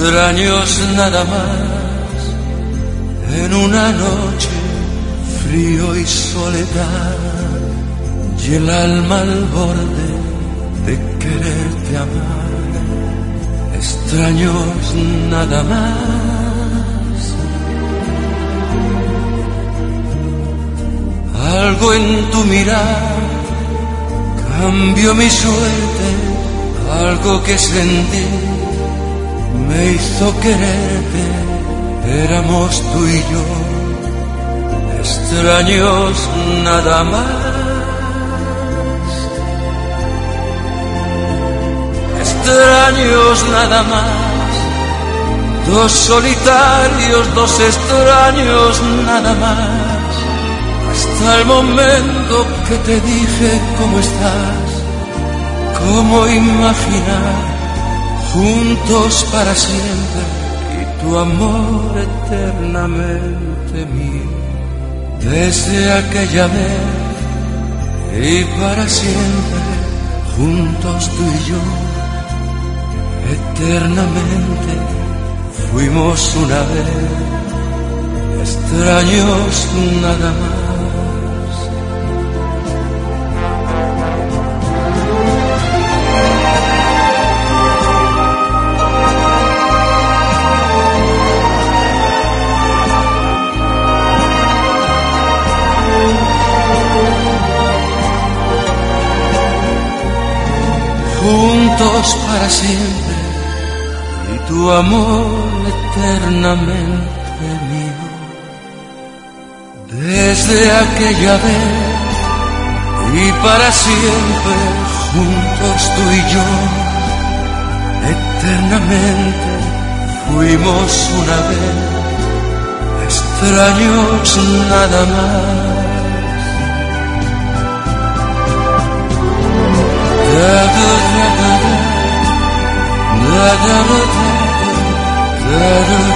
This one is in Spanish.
extraños nada más, en una noche frío y soledad, y el alma al borde de quererte amar. Extraños nada más. Algo en tu mirar cambió mi suerte, algo que sentí me hizo quererte. Éramos tú y yo, extraños nada más. Extraños nada más. Dos solitarios, dos extraños nada más. Hasta el momento que te dije cómo estás, cómo imaginar juntos para siempre y tu amor eternamente mío. Desde aquella vez y para siempre, juntos tú y yo, eternamente fuimos una vez, extraños nada más. Juntos para siempre y tu amor eternamente mío. Desde aquella vez y para siempre, juntos tú y yo, eternamente fuimos una vez, extraños nada más. Da da da da da da da da da da.